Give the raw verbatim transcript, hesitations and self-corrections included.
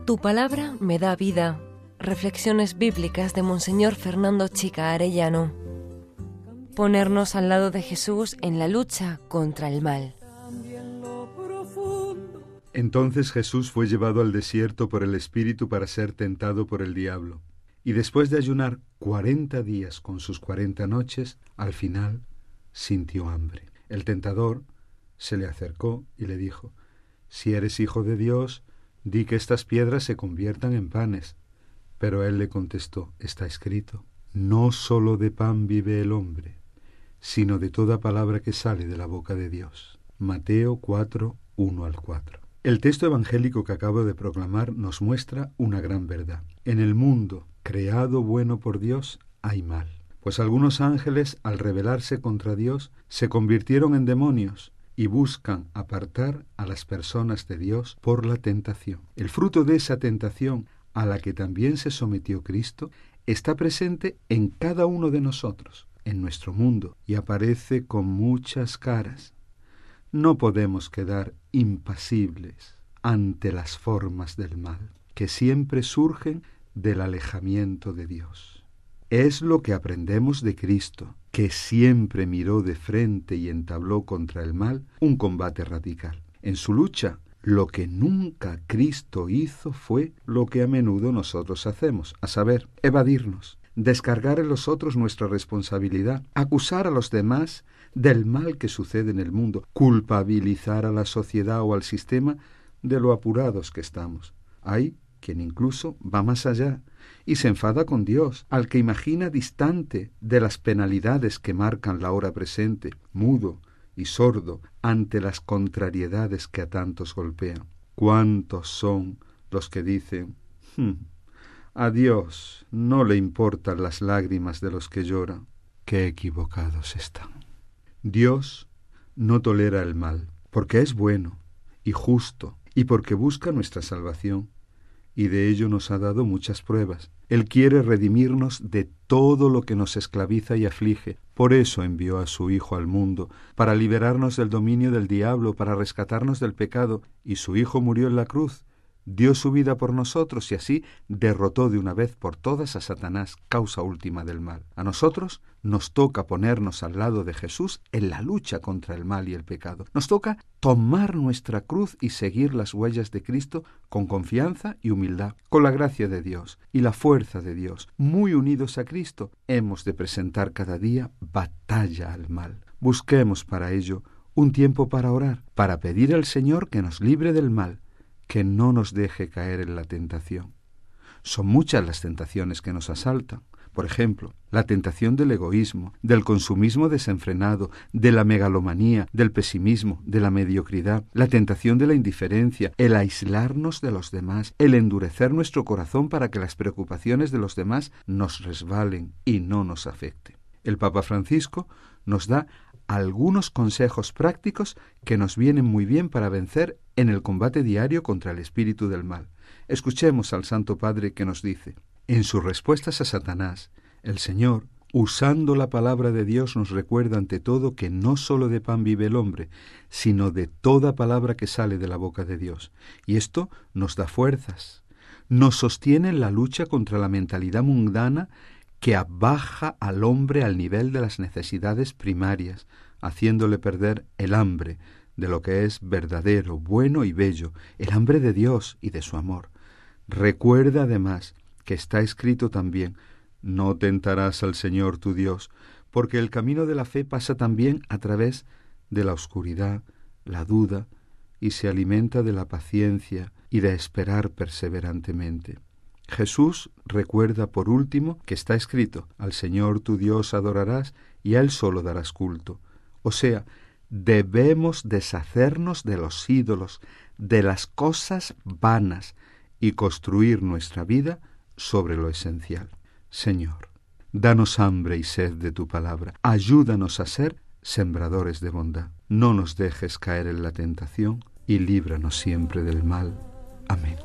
Tu palabra me da vida. Reflexiones bíblicas de Monseñor Fernando Chica Arellano. Ponernos al lado de Jesús en la lucha contra el mal. Entonces Jesús fue llevado al desierto por el Espíritu para ser tentado por el diablo. Y después de ayunar cuarenta días con sus cuarenta noches, al final sintió hambre. El tentador se le acercó y le dijo: «Si eres hijo de Dios, di que estas piedras se conviertan en panes». Pero él le contestó: «Está escrito, no solo de pan vive el hombre, sino de toda palabra que sale de la boca de Dios». Mateo cuatro, uno al cuatro. El texto evangélico que acabo de proclamar nos muestra una gran verdad. En el mundo creado bueno por Dios hay mal, pues algunos ángeles, al rebelarse contra Dios, se convirtieron en demonios y buscan apartar a las personas de Dios por la tentación. El fruto de esa tentación, a la que también se sometió Cristo, está presente en cada uno de nosotros, en nuestro mundo, y aparece con muchas caras. No podemos quedar impasibles ante las formas del mal, que siempre surgen del alejamiento de Dios. Es lo que aprendemos de Cristo, que siempre miró de frente y entabló contra el mal un combate radical. En su lucha, lo que nunca Cristo hizo fue lo que a menudo nosotros hacemos, a saber, evadirnos, descargar en los otros nuestra responsabilidad, acusar a los demás del mal que sucede en el mundo, culpabilizar a la sociedad o al sistema de lo apurados que estamos. Hay quien incluso va más allá y se enfada con Dios, al que imagina distante de las penalidades que marcan la hora presente, mudo y sordo ante las contrariedades que a tantos golpean. ¿Cuántos son los que dicen: hm, a Dios no le importan las lágrimas de los que lloran? ¡Qué equivocados están! Dios no tolera el mal, porque es bueno y justo y porque busca nuestra salvación, y de ello nos ha dado muchas pruebas. Él quiere redimirnos de todo lo que nos esclaviza y aflige. Por eso envió a su Hijo al mundo, para liberarnos del dominio del diablo, para rescatarnos del pecado, y su Hijo murió en la cruz, dio su vida por nosotros y así derrotó de una vez por todas a Satanás, causa última del mal. A nosotros nos toca ponernos al lado de Jesús en la lucha contra el mal y el pecado. Nos toca tomar nuestra cruz y seguir las huellas de Cristo con confianza y humildad. Con la gracia de Dios y la fuerza de Dios, muy unidos a Cristo, hemos de presentar cada día batalla al mal. Busquemos para ello un tiempo para orar, para pedir al Señor que nos libre del mal, que no nos deje caer en la tentación. Son muchas las tentaciones que nos asaltan. Por ejemplo, la tentación del egoísmo, del consumismo desenfrenado, de la megalomanía, del pesimismo, de la mediocridad, la tentación de la indiferencia, el aislarnos de los demás, el endurecer nuestro corazón para que las preocupaciones de los demás nos resbalen y no nos afecten. El Papa Francisco nos da algunos consejos prácticos que nos vienen muy bien para vencer en el combate diario contra el espíritu del mal. Escuchemos al Santo Padre que nos dice: en sus respuestas a Satanás, el Señor, usando la palabra de Dios, nos recuerda ante todo que no solo de pan vive el hombre, sino de toda palabra que sale de la boca de Dios. Y esto nos da fuerzas, nos sostiene en la lucha contra la mentalidad mundana que abaja al hombre al nivel de las necesidades primarias, haciéndole perder el hambre de lo que es verdadero, bueno y bello, el hambre de Dios y de su amor. Recuerda además que está escrito también: no tentarás al Señor tu Dios, porque el camino de la fe pasa también a través de la oscuridad, la duda, y se alimenta de la paciencia y de esperar perseverantemente. Jesús recuerda por último que está escrito: al Señor tu Dios adorarás y a Él solo darás culto. O sea, debemos deshacernos de los ídolos, de las cosas vanas y construir nuestra vida sobre lo esencial. Señor, danos hambre y sed de tu palabra. Ayúdanos a ser sembradores de bondad. No nos dejes caer en la tentación y líbranos siempre del mal. Amén.